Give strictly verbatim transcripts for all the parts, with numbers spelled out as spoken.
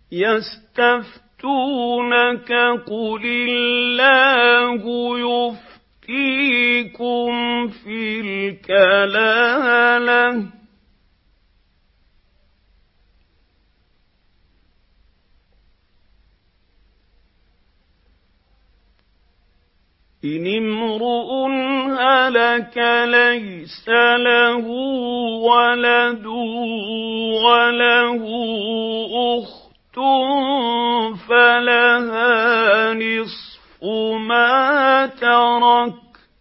يستفتونك قل الله يفتيكم في الكلالة إن امرؤ هلك ليس له ولد وله أخت فلها نصف ما ترك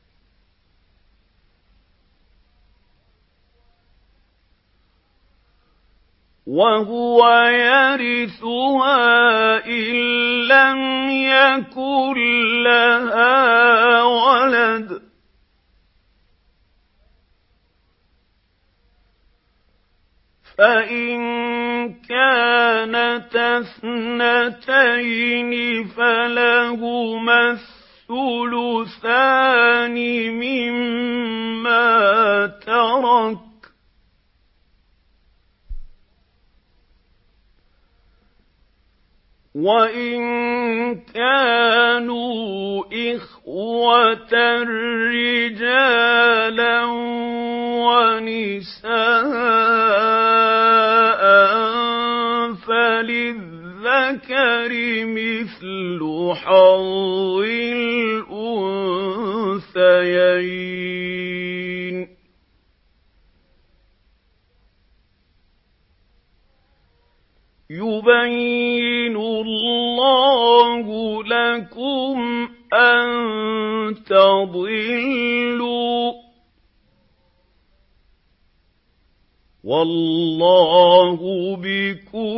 وهو يرثها إن لم يكن لها ولد فإن كانتا اثنتين فلهما الثلثان مما ترك وإن كانوا إخوة رجالا ونساء فللذكر مثل حظ الأنثيين يبين الله لكم أن تضلوا والله بكل